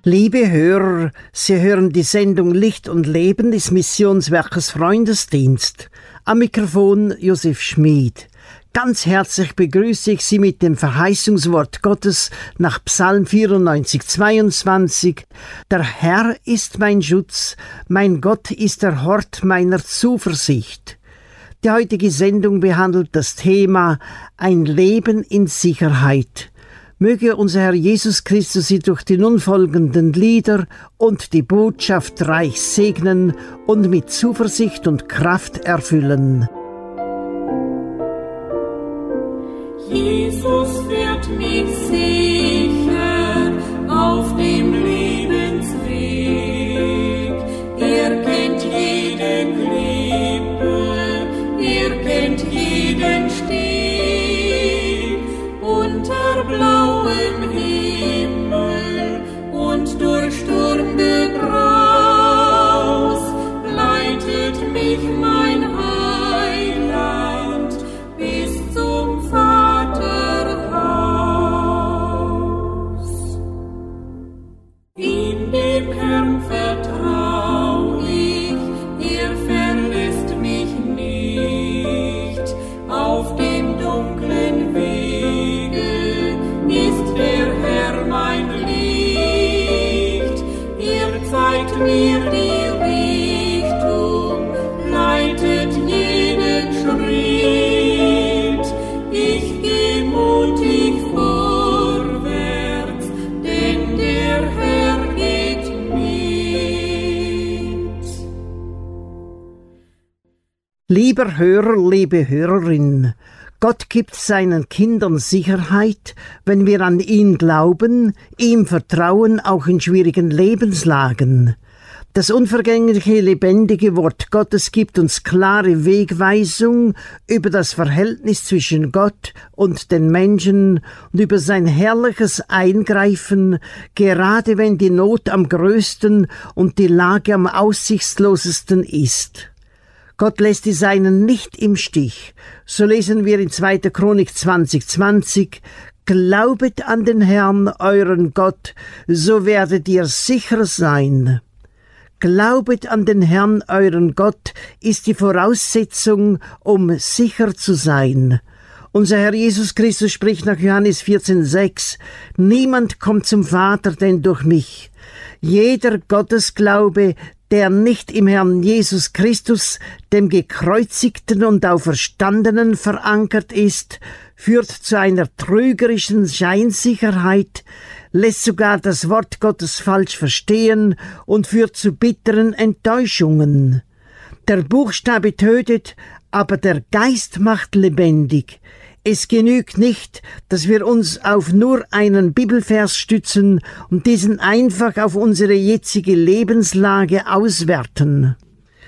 Liebe Hörer, Sie hören die Sendung Licht und Leben des Missionswerkes Freundesdienst. Am Mikrofon Josef Schmid. Ganz herzlich begrüße ich Sie mit dem Verheißungswort Gottes nach Psalm 94, 22. Der Herr ist mein Schutz, mein Gott ist der Hort meiner Zuversicht. Die heutige Sendung behandelt das Thema Ein Leben in Sicherheit. Möge unser Herr Jesus Christus Sie durch die nun folgenden Lieder und die Botschaft reich segnen und mit Zuversicht und Kraft erfüllen. Jesus führt mich sicher auf dem Lebensweg. Er kennt jede Klippe, er kennt jeden Steg. Unter blauem Himmel und durch Sturmgebraus leitet mich mein Heiland bis zum Vaterhaus. In dem Herrn vertrau ich, er verlässt mich nicht. Auf dem dunklen Wege ist der Herr mein Licht. Er zeigt mir die Richtung, leitet jeden Schritt. Ich geh mutig vorwärts, denn der Herr geht mit. Lieber Hörer, liebe Hörerin, Gott gibt seinen Kindern Sicherheit, wenn wir an ihn glauben, ihm vertrauen, auch in schwierigen Lebenslagen. Das unvergängliche, lebendige Wort Gottes gibt uns klare Wegweisung über das Verhältnis zwischen Gott und den Menschen und über sein herrliches Eingreifen, gerade wenn die Not am größten und die Lage am aussichtslosesten ist. Gott lässt die Seinen nicht im Stich. So lesen wir in 2. Chronik 20,20: Glaubet an den Herrn, euren Gott, so werdet ihr sicher sein. Glaubet an den Herrn, euren Gott, ist die Voraussetzung, um sicher zu sein. Unser Herr Jesus Christus spricht nach Johannes 14,6: Niemand kommt zum Vater, denn durch mich. Jeder Gottesglaube, der nicht im Herrn Jesus Christus, dem Gekreuzigten und Auferstandenen, verankert ist, führt zu einer trügerischen Scheinsicherheit, lässt sogar das Wort Gottes falsch verstehen und führt zu bitteren Enttäuschungen. Der Buchstabe tötet, aber der Geist macht lebendig. Es genügt nicht, dass wir uns auf nur einen Bibelvers stützen und diesen einfach auf unsere jetzige Lebenslage auswerten.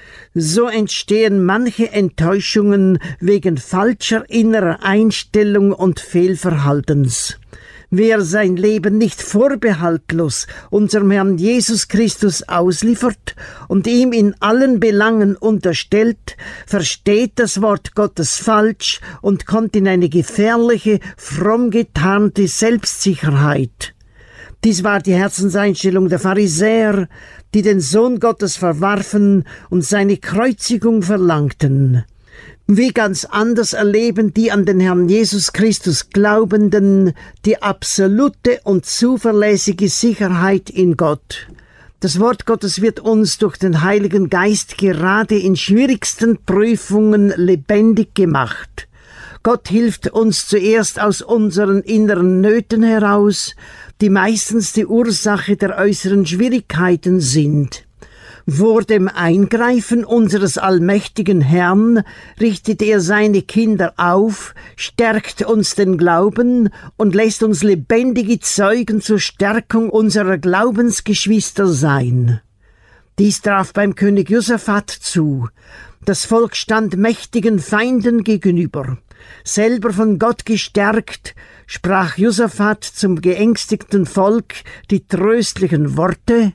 So entstehen manche Enttäuschungen wegen falscher innerer Einstellung und Fehlverhaltens. Wer sein Leben nicht vorbehaltlos unserem Herrn Jesus Christus ausliefert und ihm in allen Belangen unterstellt, versteht das Wort Gottes falsch und kommt in eine gefährliche, fromm getarnte Selbstsicherheit. Dies war die Herzenseinstellung der Pharisäer, die den Sohn Gottes verwarfen und seine Kreuzigung verlangten. Wie ganz anders erleben die an den Herrn Jesus Christus Glaubenden die absolute und zuverlässige Sicherheit in Gott. Das Wort Gottes wird uns durch den Heiligen Geist gerade in schwierigsten Prüfungen lebendig gemacht. Gott hilft uns zuerst aus unseren inneren Nöten heraus, die meistens die Ursache der äußeren Schwierigkeiten sind. Vor dem Eingreifen unseres allmächtigen Herrn richtet er seine Kinder auf, stärkt uns den Glauben und lässt uns lebendige Zeugen zur Stärkung unserer Glaubensgeschwister sein. Dies traf beim König Josaphat zu. Das Volk stand mächtigen Feinden gegenüber. Selber von Gott gestärkt, sprach Josaphat zum geängstigten Volk die tröstlichen Worte: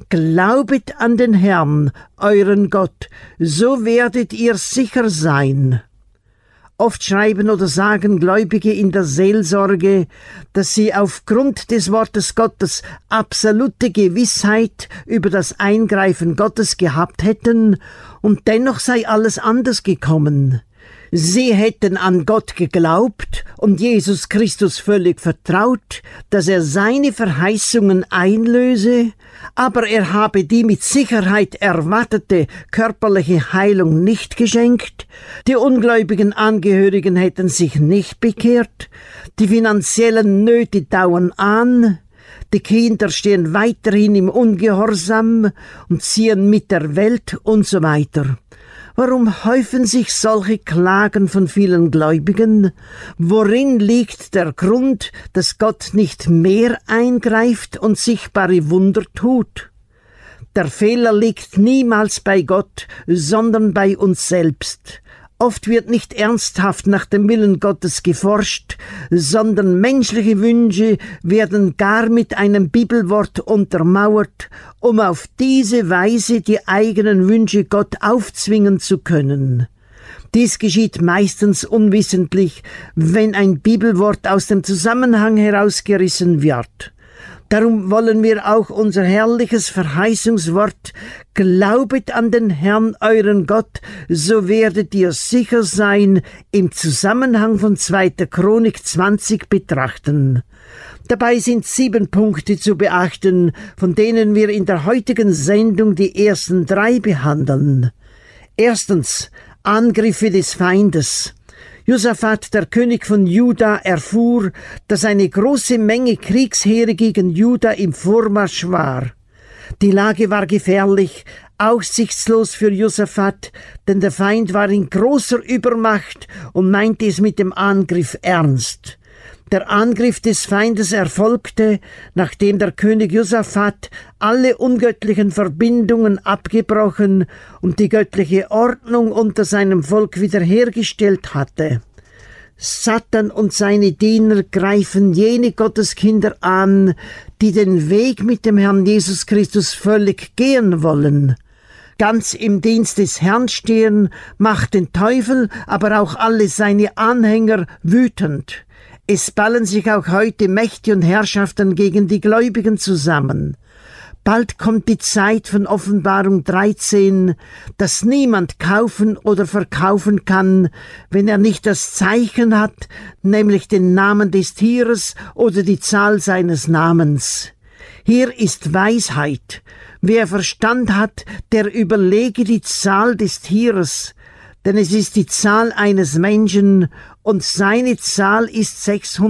Glaubet an den Herrn, euren Gott, so werdet ihr sicher sein. Oft schreiben oder sagen Gläubige in der Seelsorge, dass sie aufgrund des Wortes Gottes absolute Gewissheit über das Eingreifen Gottes gehabt hätten und dennoch sei alles anders gekommen. Sie hätten an Gott geglaubt und Jesus Christus völlig vertraut, dass er seine Verheißungen einlöse, aber er habe die mit Sicherheit erwartete körperliche Heilung nicht geschenkt, die ungläubigen Angehörigen hätten sich nicht bekehrt, die finanziellen Nöte dauern an, die Kinder stehen weiterhin im Ungehorsam und ziehen mit der Welt und so weiter. Warum häufen sich solche Klagen von vielen Gläubigen? Worin liegt der Grund, dass Gott nicht mehr eingreift und sichtbare Wunder tut? Der Fehler liegt niemals bei Gott, sondern bei uns selbst. Oft wird nicht ernsthaft nach dem Willen Gottes geforscht, sondern menschliche Wünsche werden gar mit einem Bibelwort untermauert, um auf diese Weise die eigenen Wünsche Gott aufzwingen zu können. Dies geschieht meistens unwissentlich, wenn ein Bibelwort aus dem Zusammenhang herausgerissen wird. Darum wollen wir auch unser herrliches Verheißungswort »Glaubet an den Herrn, euren Gott, so werdet ihr sicher sein« im Zusammenhang von 2. Chronik 20 betrachten. Dabei sind 7 Punkte zu beachten, von denen wir in der heutigen Sendung die ersten 3 behandeln. Erstens, Angriffe des Feindes. Josaphat, der König von Juda, erfuhr, dass eine große Menge Kriegsheere gegen Juda im Vormarsch war. Die Lage war gefährlich, aussichtslos für Josaphat, denn der Feind war in großer Übermacht und meinte es mit dem Angriff ernst. Der Angriff des Feindes erfolgte, nachdem der König Josaphat alle ungöttlichen Verbindungen abgebrochen und die göttliche Ordnung unter seinem Volk wiederhergestellt hatte. Satan und seine Diener greifen jene Gotteskinder an, die den Weg mit dem Herrn Jesus Christus völlig gehen wollen. Ganz im Dienst des Herrn stehen, macht den Teufel, aber auch alle seine Anhänger wütend. Es ballen sich auch heute Mächte und Herrschaften gegen die Gläubigen zusammen. Bald kommt die Zeit von Offenbarung 13, dass niemand kaufen oder verkaufen kann, wenn er nicht das Zeichen hat, nämlich den Namen des Tieres oder die Zahl seines Namens. Hier ist Weisheit. Wer Verstand hat, der überlege die Zahl des Tieres, denn es ist die Zahl eines Menschen und seine Zahl ist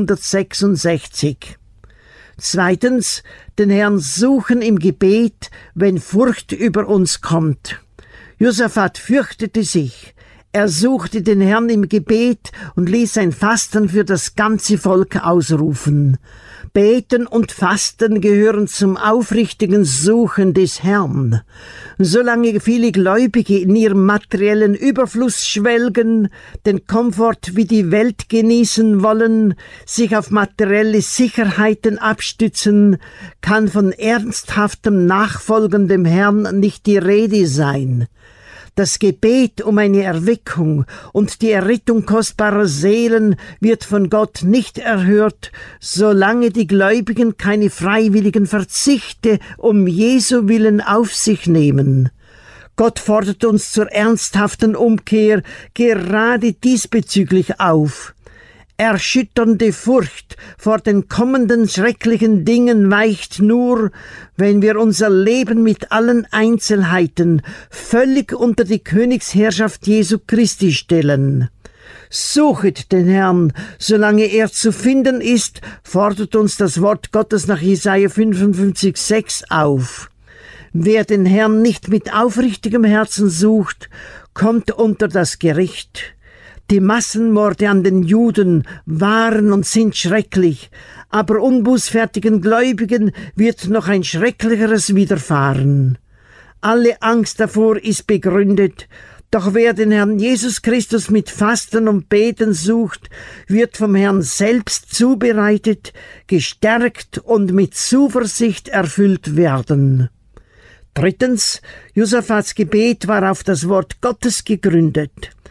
666. Zweitens, den Herrn suchen im Gebet, wenn Furcht über uns kommt. Josaphat fürchtete sich. Er suchte den Herrn im Gebet und ließ ein Fasten für das ganze Volk ausrufen. Beten und Fasten gehören zum aufrichtigen Suchen des Herrn. Solange viele Gläubige in ihrem materiellen Überfluss schwelgen, den Komfort wie die Welt genießen wollen, sich auf materielle Sicherheiten abstützen, kann von ernsthaftem Nachfolgen dem Herrn nicht die Rede sein. Das Gebet um eine Erweckung und die Errettung kostbarer Seelen wird von Gott nicht erhört, solange die Gläubigen keine freiwilligen Verzichte um Jesu Willen auf sich nehmen. Gott fordert uns zur ernsthaften Umkehr gerade diesbezüglich auf. Erschütternde Furcht vor den kommenden schrecklichen Dingen weicht nur, wenn wir unser Leben mit allen Einzelheiten völlig unter die Königsherrschaft Jesu Christi stellen. Suchet den Herrn, solange er zu finden ist, fordert uns das Wort Gottes nach Jesaja 55,6 auf. Wer den Herrn nicht mit aufrichtigem Herzen sucht, kommt unter das Gericht. Die Massenmorde an den Juden waren und sind schrecklich, aber unbußfertigen Gläubigen wird noch ein schrecklicheres widerfahren. Alle Angst davor ist begründet, doch wer den Herrn Jesus Christus mit Fasten und Beten sucht, wird vom Herrn selbst zubereitet, gestärkt und mit Zuversicht erfüllt werden. Drittens, Josaphats Gebet war auf das Wort Gottes gegründet.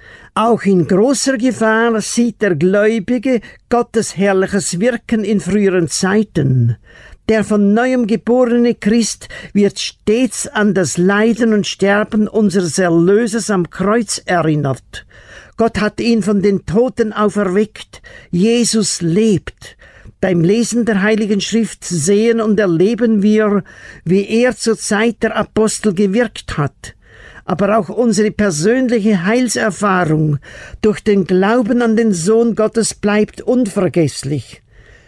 Auch in großer Gefahr sieht der Gläubige Gottes herrliches Wirken in früheren Zeiten. Der von neuem geborene Christ wird stets an das Leiden und Sterben unseres Erlösers am Kreuz erinnert. Gott hat ihn von den Toten auferweckt. Jesus lebt. Beim Lesen der Heiligen Schrift sehen und erleben wir, wie er zur Zeit der Apostel gewirkt hat. Aber auch unsere persönliche Heilserfahrung durch den Glauben an den Sohn Gottes bleibt unvergesslich.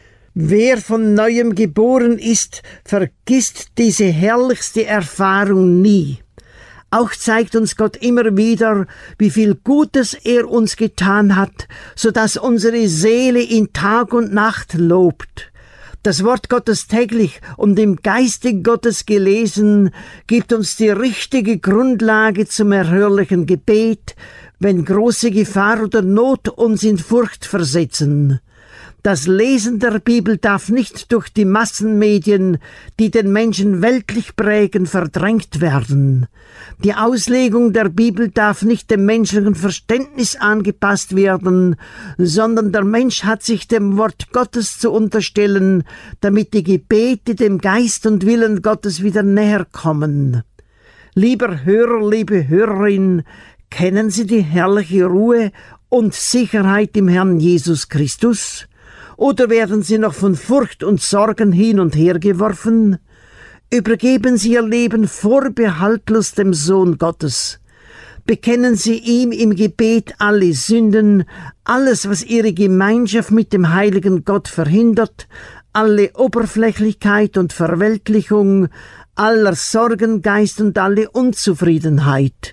Wer von Neuem geboren ist, vergisst diese herrlichste Erfahrung nie. Auch zeigt uns Gott immer wieder, wie viel Gutes er uns getan hat, so dass unsere Seele ihn Tag und Nacht lobt. Das Wort Gottes täglich und im Geiste Gottes gelesen, gibt uns die richtige Grundlage zum erhörlichen Gebet, wenn große Gefahr oder Not uns in Furcht versetzen. Das Lesen der Bibel darf nicht durch die Massenmedien, die den Menschen weltlich prägen, verdrängt werden. Die Auslegung der Bibel darf nicht dem menschlichen Verständnis angepasst werden, sondern der Mensch hat sich dem Wort Gottes zu unterstellen, damit die Gebete dem Geist und Willen Gottes wieder näher kommen. Lieber Hörer, liebe Hörerin, kennen Sie die herrliche Ruhe und Sicherheit im Herrn Jesus Christus? Oder werden Sie noch von Furcht und Sorgen hin und her geworfen? Übergeben Sie Ihr Leben vorbehaltlos dem Sohn Gottes. Bekennen Sie ihm im Gebet alle Sünden, alles, was Ihre Gemeinschaft mit dem heiligen Gott verhindert, alle Oberflächlichkeit und Verweltlichung, aller Sorgengeist und alle Unzufriedenheit.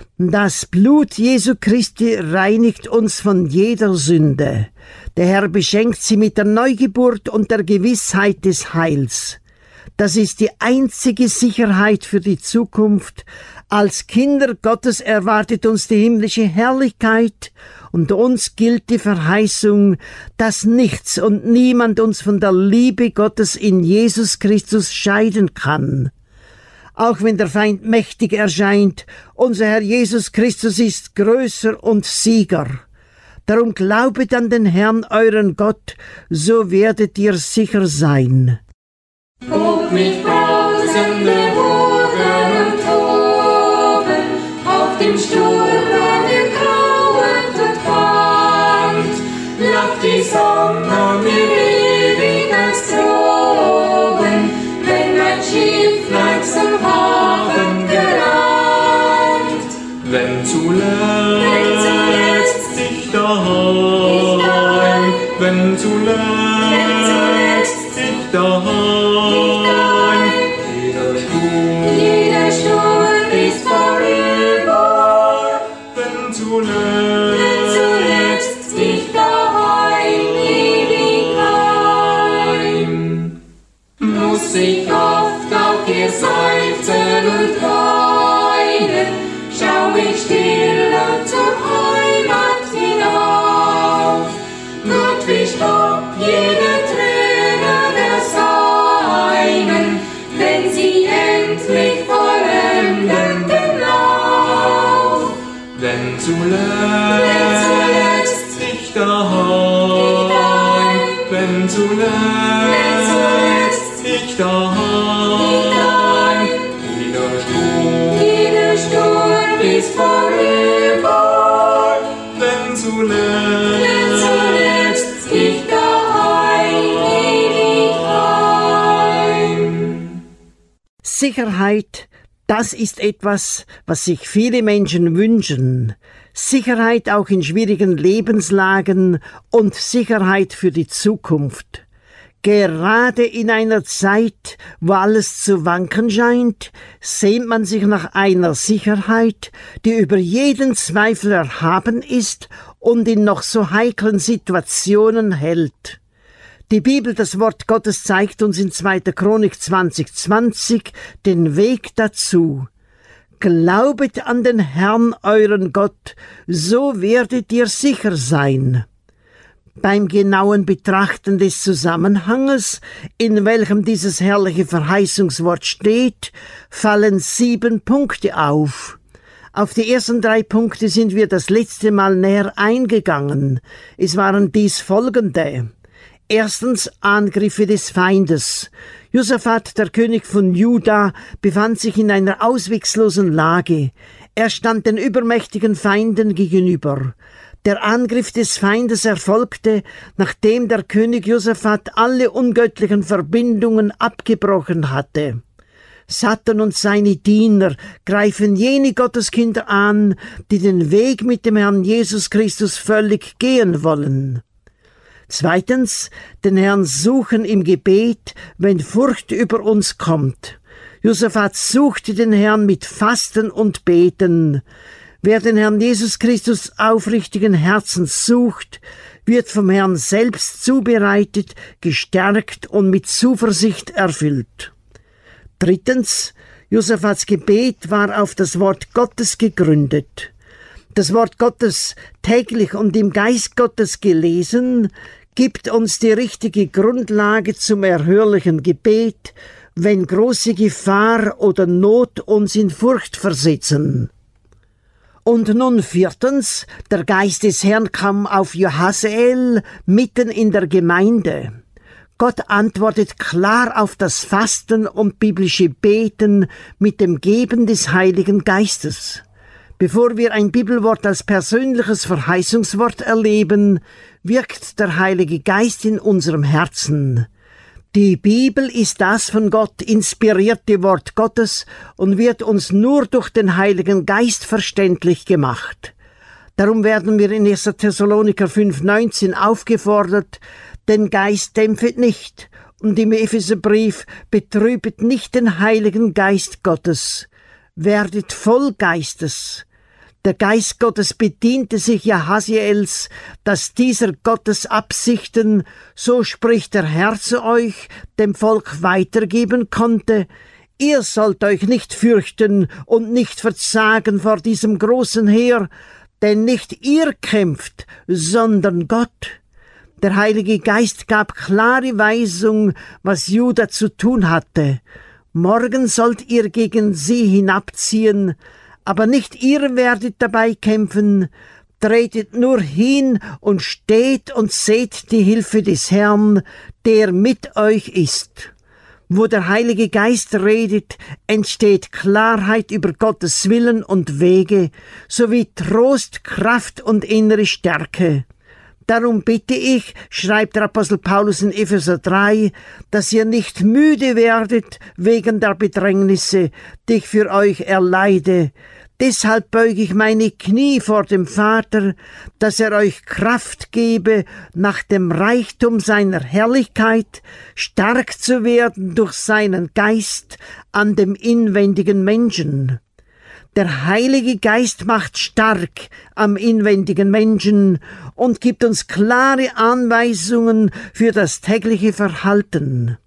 Das Blut Jesu Christi reinigt uns von jeder Sünde. Der Herr beschenkt sie mit der Neugeburt und der Gewissheit des Heils. Das ist die einzige Sicherheit für die Zukunft. Als Kinder Gottes erwartet uns die himmlische Herrlichkeit und uns gilt die Verheißung, dass nichts und niemand uns von der Liebe Gottes in Jesus Christus scheiden kann. Auch wenn der Feind mächtig erscheint, unser Herr Jesus Christus ist größer und Sieger. Darum glaubet an den Herrn, euren Gott, so werdet ihr sicher sein. Guck mich brausende Wogen und Toben, auf dem Sturm und im grauenden Brand. Lacht die Sonne mir ewig als droben, wenn mein Schiff langsam Hafen gelangt. Wenn zuletzt ich daheim, wenn zuletzt ich daheim, Jeder Sturm ist vorüber, wenn zuletzt ich daheim, ewig heim. Muss ich oft auch hier seufzen und weinen, schau ich still und zur Heimat hinauf. Gott wischt ab jede Träne der Seinen, wenn sie endlich vollenden den Lauf. wenn zuletzt ich daheim, wenn zuletzt ich daheim, Jeder Sturm ist vorüber, wenn zuletzt ich daheim, ewig heim. Sicherheit, das ist etwas, was sich viele Menschen wünschen. Sicherheit auch in schwierigen Lebenslagen und Sicherheit für die Zukunft. Gerade in einer Zeit, wo alles zu wanken scheint, sehnt man sich nach einer Sicherheit, die über jeden Zweifel erhaben ist und in noch so heiklen Situationen hält. Die Bibel, das Wort Gottes, zeigt uns in 2. Chronik 20,20 den Weg dazu. Glaubet an den Herrn, euren Gott, so werdet ihr sicher sein. Beim genauen Betrachten des Zusammenhanges, in welchem dieses herrliche Verheißungswort steht, fallen 7 Punkte auf. Auf die ersten 3 Punkte sind wir das letzte Mal näher eingegangen. Es waren dies folgende. Erstens Angriffe des Feindes. Josaphat, der König von Juda, befand sich in einer ausweglosen Lage. Er stand den übermächtigen Feinden gegenüber. Der Angriff des Feindes erfolgte, nachdem der König Josaphat alle ungöttlichen Verbindungen abgebrochen hatte. Satan und seine Diener greifen jene Gotteskinder an, die den Weg mit dem Herrn Jesus Christus völlig gehen wollen. Zweitens, den Herrn suchen im Gebet, wenn Furcht über uns kommt. Josaphat suchte den Herrn mit Fasten und Beten. Wer den Herrn Jesus Christus aufrichtigen Herzens sucht, wird vom Herrn selbst zubereitet, gestärkt und mit Zuversicht erfüllt. Drittens, Josaphats Gebet war auf das Wort Gottes gegründet. Das Wort Gottes täglich und im Geist Gottes gelesen, gibt uns die richtige Grundlage zum erhörlichen Gebet, wenn große Gefahr oder Not uns in Furcht versetzen. Und nun viertens, der Geist des Herrn kam auf Jahasiel mitten in der Gemeinde. Gott antwortet klar auf das Fasten und biblische Beten mit dem Geben des Heiligen Geistes. Bevor wir ein Bibelwort als persönliches Verheißungswort erleben, wirkt der Heilige Geist in unserem Herzen. Die Bibel ist das von Gott inspirierte Wort Gottes und wird uns nur durch den Heiligen Geist verständlich gemacht. Darum werden wir in 1. Thessaloniker 5,19 aufgefordert, den Geist dämpfet nicht, und im Epheserbrief betrübet nicht den Heiligen Geist Gottes. Werdet voll Geistes. Der Geist Gottes bediente sich Jahasiels, dass dieser Gottes Absichten, so spricht der Herr zu euch, dem Volk weitergeben konnte. Ihr sollt euch nicht fürchten und nicht verzagen vor diesem großen Heer, denn nicht ihr kämpft, sondern Gott. Der Heilige Geist gab klare Weisung, was Juda zu tun hatte. Morgen sollt ihr gegen sie hinabziehen, aber nicht ihr werdet dabei kämpfen. Tretet nur hin und steht und seht die Hilfe des Herrn, der mit euch ist. Wo der Heilige Geist redet, entsteht Klarheit über Gottes Willen und Wege, sowie Trost, Kraft und innere Stärke. Darum bitte ich, schreibt der Apostel Paulus in Epheser 3, dass ihr nicht müde werdet wegen der Bedrängnisse, die ich für euch erleide. Deshalb beuge ich meine Knie vor dem Vater, dass er euch Kraft gebe, nach dem Reichtum seiner Herrlichkeit stark zu werden durch seinen Geist an dem inwendigen Menschen. Der Heilige Geist macht stark am inwendigen Menschen und gibt uns klare Anweisungen für das tägliche Verhalten.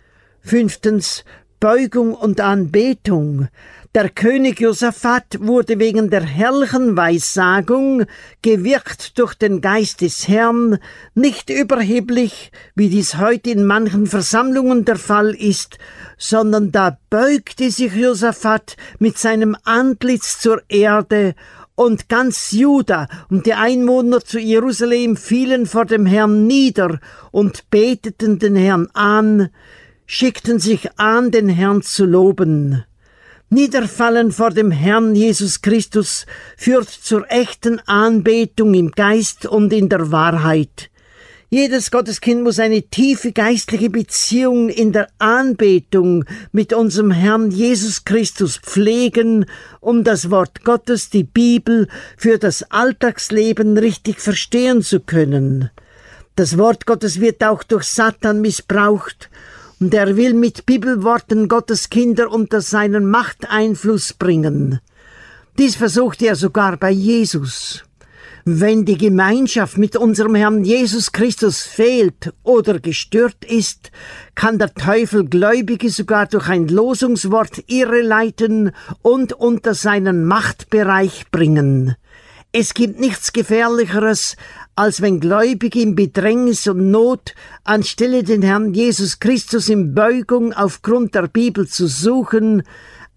5. Beugung und Anbetung. Der König Josaphat wurde wegen der herrlichen Weissagung, gewirkt durch den Geist des Herrn, nicht überheblich, wie dies heute in manchen Versammlungen der Fall ist, sondern da beugte sich Josaphat mit seinem Antlitz zur Erde, und ganz Juda und die Einwohner zu Jerusalem fielen vor dem Herrn nieder und beteten den Herrn an, schickten sich an, den Herrn zu loben. Niederfallen vor dem Herrn Jesus Christus führt zur echten Anbetung im Geist und in der Wahrheit. Jedes Gotteskind muss eine tiefe geistliche Beziehung in der Anbetung mit unserem Herrn Jesus Christus pflegen, um das Wort Gottes, die Bibel, für das Alltagsleben richtig verstehen zu können. Das Wort Gottes wird auch durch Satan missbraucht, und er will mit Bibelworten Gottes Kinder unter seinen Machteinfluss bringen. Dies versuchte er sogar bei Jesus. Wenn die Gemeinschaft mit unserem Herrn Jesus Christus fehlt oder gestört ist, kann der Teufel Gläubige sogar durch ein Losungswort irreleiten und unter seinen Machtbereich bringen. Es gibt nichts Gefährlicheres, als wenn Gläubige in Bedrängnis und Not anstelle den Herrn Jesus Christus in Beugung aufgrund der Bibel zu suchen,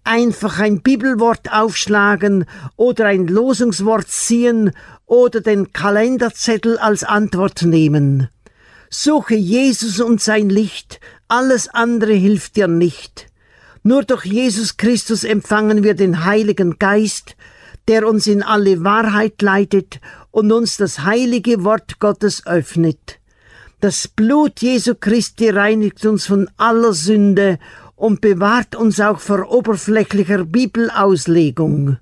einfach ein Bibelwort aufschlagen oder ein Losungswort ziehen oder den Kalenderzettel als Antwort nehmen. Suche Jesus und sein Licht, alles andere hilft dir nicht. Nur durch Jesus Christus empfangen wir den Heiligen Geist, der uns in alle Wahrheit leitet und uns das heilige Wort Gottes öffnet. Das Blut Jesu Christi reinigt uns von aller Sünde und bewahrt uns auch vor oberflächlicher Bibelauslegung.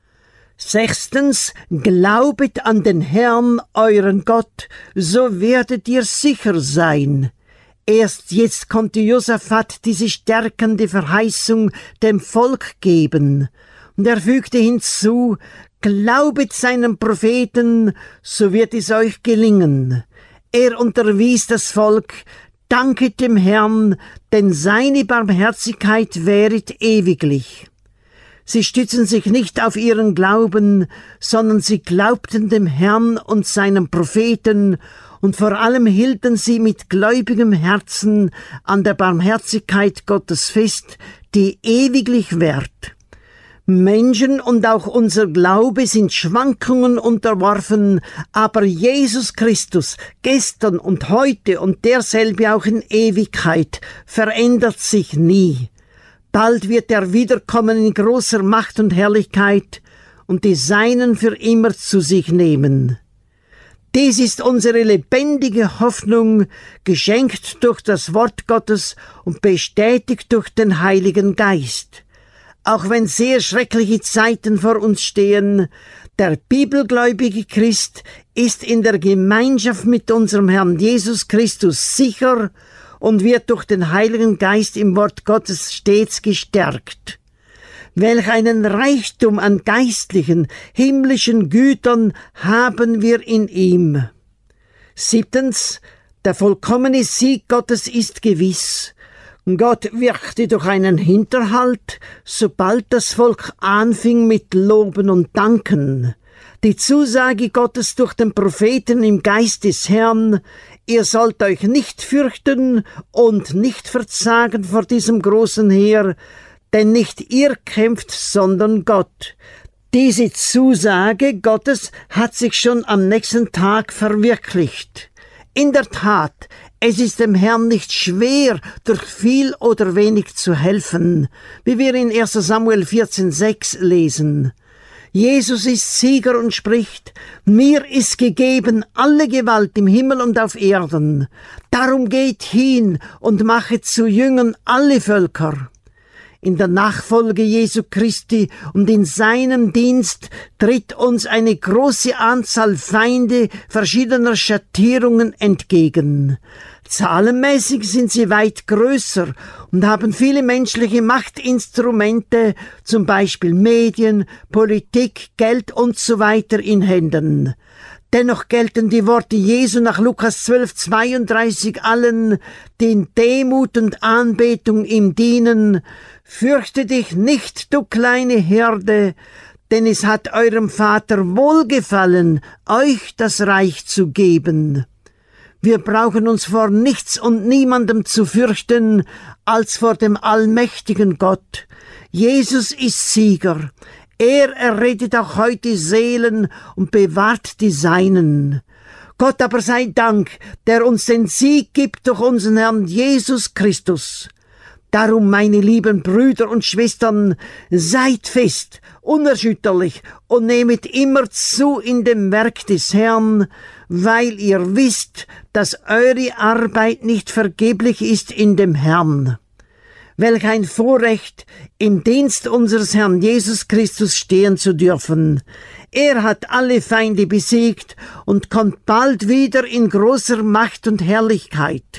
6. Glaubet an den Herrn, euren Gott, so werdet ihr sicher sein. Erst jetzt konnte Josaphat diese stärkende Verheißung dem Volk geben. Und er fügte hinzu, glaubet seinem Propheten, so wird es euch gelingen. Er unterwies das Volk, danket dem Herrn, denn seine Barmherzigkeit währet ewiglich. Sie stützen sich nicht auf ihren Glauben, sondern sie glaubten dem Herrn und seinem Propheten, und vor allem hielten sie mit gläubigem Herzen an der Barmherzigkeit Gottes fest, die ewiglich währt. Menschen und auch unser Glaube sind Schwankungen unterworfen, aber Jesus Christus, gestern und heute und derselbe auch in Ewigkeit, verändert sich nie. Bald wird er wiederkommen in großer Macht und Herrlichkeit und die Seinen für immer zu sich nehmen. Dies ist unsere lebendige Hoffnung, geschenkt durch das Wort Gottes und bestätigt durch den Heiligen Geist. Auch wenn sehr schreckliche Zeiten vor uns stehen, der bibelgläubige Christ ist in der Gemeinschaft mit unserem Herrn Jesus Christus sicher und wird durch den Heiligen Geist im Wort Gottes stets gestärkt. Welch einen Reichtum an geistlichen, himmlischen Gütern haben wir in ihm. 7. Der vollkommene Sieg Gottes ist gewiss. Gott wirkte durch einen Hinterhalt, sobald das Volk anfing mit Loben und Danken. Die Zusage Gottes durch den Propheten im Geist des Herrn, ihr sollt euch nicht fürchten und nicht verzagen vor diesem großen Heer, denn nicht ihr kämpft, sondern Gott. Diese Zusage Gottes hat sich schon am nächsten Tag verwirklicht. In der Tat, es ist dem Herrn nicht schwer, durch viel oder wenig zu helfen, wie wir in 1. Samuel 14,6 lesen. Jesus ist Sieger und spricht, mir ist gegeben alle Gewalt im Himmel und auf Erden. Darum geht hin und machet zu Jüngern alle Völker. In der Nachfolge Jesu Christi und in seinem Dienst tritt uns eine große Anzahl Feinde verschiedener Schattierungen entgegen. Zahlenmäßig sind sie weit größer und haben viele menschliche Machtinstrumente, zum Beispiel Medien, Politik, Geld und so weiter in Händen. Dennoch gelten die Worte Jesu nach Lukas 12,32 allen, die in Demut und Anbetung ihm dienen. Fürchte dich nicht, du kleine Herde, denn es hat eurem Vater wohlgefallen, euch das Reich zu geben. Wir brauchen uns vor nichts und niemandem zu fürchten, als vor dem allmächtigen Gott. Jesus ist Sieger. Er errettet auch heute Seelen und bewahrt die Seinen. Gott aber sei Dank, der uns den Sieg gibt durch unseren Herrn Jesus Christus. Darum, meine lieben Brüder und Schwestern, seid fest, unerschütterlich und nehmet immer zu in dem Werk des Herrn, weil ihr wisst, dass eure Arbeit nicht vergeblich ist in dem Herrn. Welch ein Vorrecht, im Dienst unseres Herrn Jesus Christus stehen zu dürfen. Er hat alle Feinde besiegt und kommt bald wieder in großer Macht und Herrlichkeit.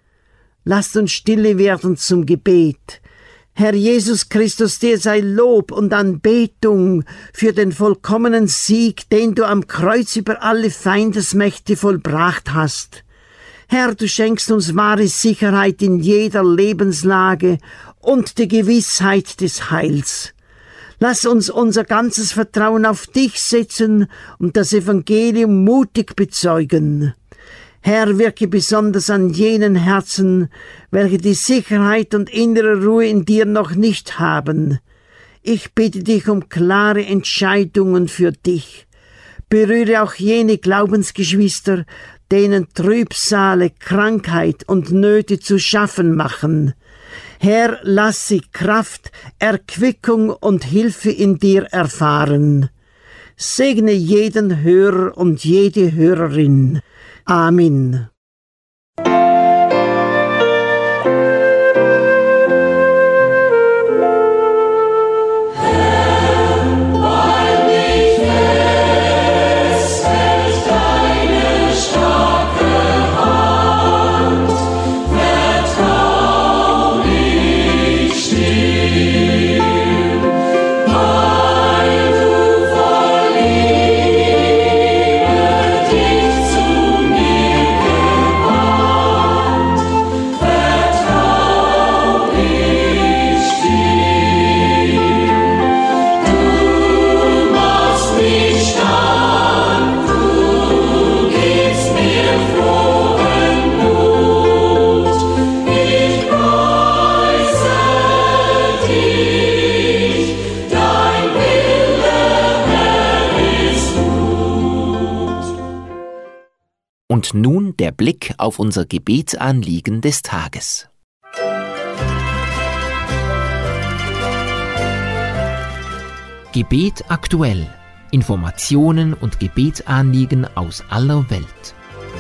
Lasst uns stille werden zum Gebet. Herr Jesus Christus, dir sei Lob und Anbetung für den vollkommenen Sieg, den du am Kreuz über alle Feindesmächte vollbracht hast. Herr, du schenkst uns wahre Sicherheit in jeder Lebenslage und die Gewissheit des Heils. Lass uns unser ganzes Vertrauen auf dich setzen und das Evangelium mutig bezeugen. Herr, wirke besonders an jenen Herzen, welche die Sicherheit und innere Ruhe in dir noch nicht haben. Ich bitte dich um klare Entscheidungen für dich. Berühre auch jene Glaubensgeschwister, denen Trübsale, Krankheit und Nöte zu schaffen machen. Herr, lass sie Kraft, Erquickung und Hilfe in dir erfahren. Segne jeden Hörer und jede Hörerin. Amen. Und nun der Blick auf unser Gebetsanliegen des Tages. Gebet aktuell. Informationen und Gebetsanliegen aus aller Welt.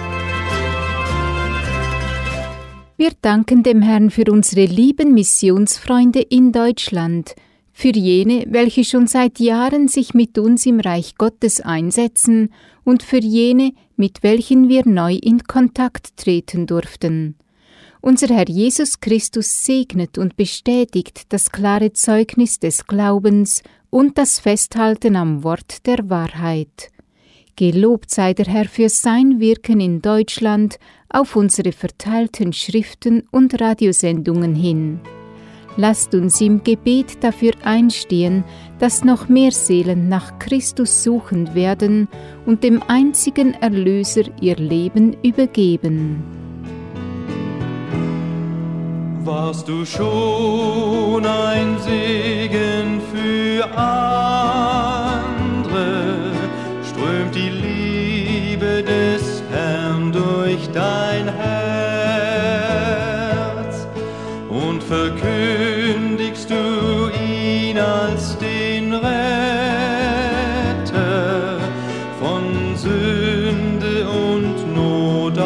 Wir danken dem Herrn für unsere lieben Missionsfreunde in Deutschland, für jene, welche schon seit Jahren sich mit uns im Reich Gottes einsetzen und für jene, mit welchen wir neu in Kontakt treten durften. Unser Herr Jesus Christus segnet und bestätigt das klare Zeugnis des Glaubens und das Festhalten am Wort der Wahrheit. Gelobt sei der Herr für sein Wirken in Deutschland auf unsere verteilten Schriften und Radiosendungen hin. Lasst uns im Gebet dafür einstehen, dass noch mehr Seelen nach Christus suchend werden und dem einzigen Erlöser ihr Leben übergeben. Warst du schon ein Segen für andere, strömt die Liebe des Herrn durch dein Herz und verkündigst du ihn als den Retter von Sünde und Not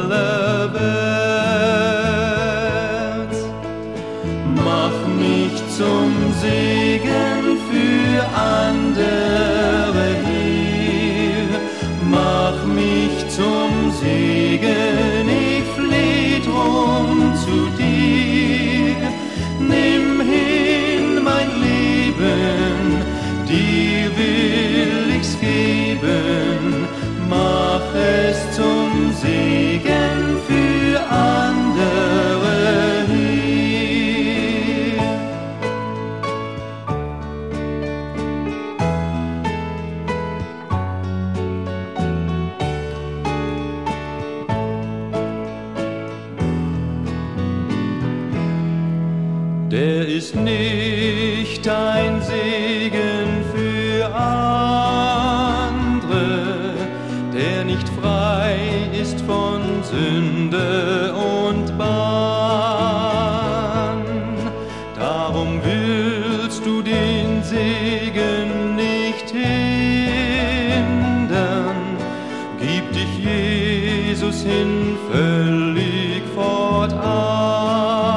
allerwärts. Mach mich zum Segen für andere hier, mach mich zum Segen, ich fleh drum zu dir. Nimm hin mein Leben, dir will ich's geben, mach es zum Segen für andere hier. Der ist nicht ein Segen für andere, der nicht frei ist von Sünde und Bann. Darum willst du den Segen nicht hindern, gib dich Jesus hin völlig fortan.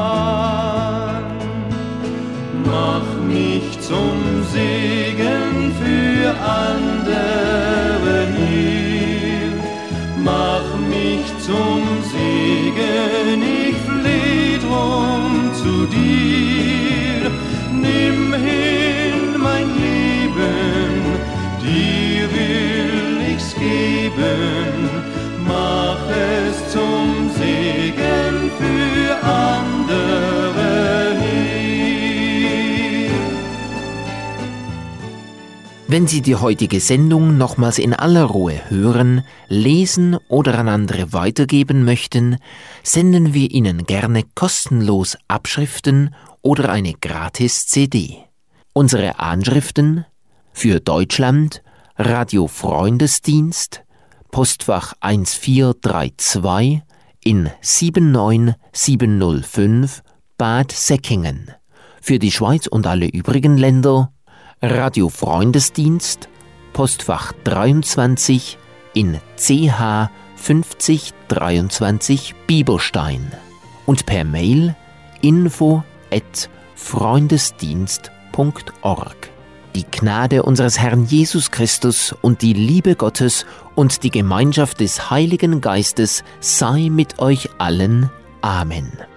Mach mich zum Segen für andere hier, mach mich zum Segen, ich fleh drum zu dir. Nimm hin mein Leben, dir will ich's geben, mach es zum Segen für andere hier. Wenn Sie die heutige Sendung nochmals in aller Ruhe hören, lesen oder an andere weitergeben möchten, senden wir Ihnen gerne kostenlos Abschriften oder eine Gratis-CD. Unsere Anschriften für Deutschland: Radio Freundesdienst, Postfach 1432 in 79705 Bad Säckingen. Für die Schweiz und alle übrigen Länder: Radio Freundesdienst, Postfach 23 in CH 5023 Bieberstein und per Mail info@freundesdienst.org. Die Gnade unseres Herrn Jesus Christus und die Liebe Gottes und die Gemeinschaft des Heiligen Geistes sei mit euch allen. Amen.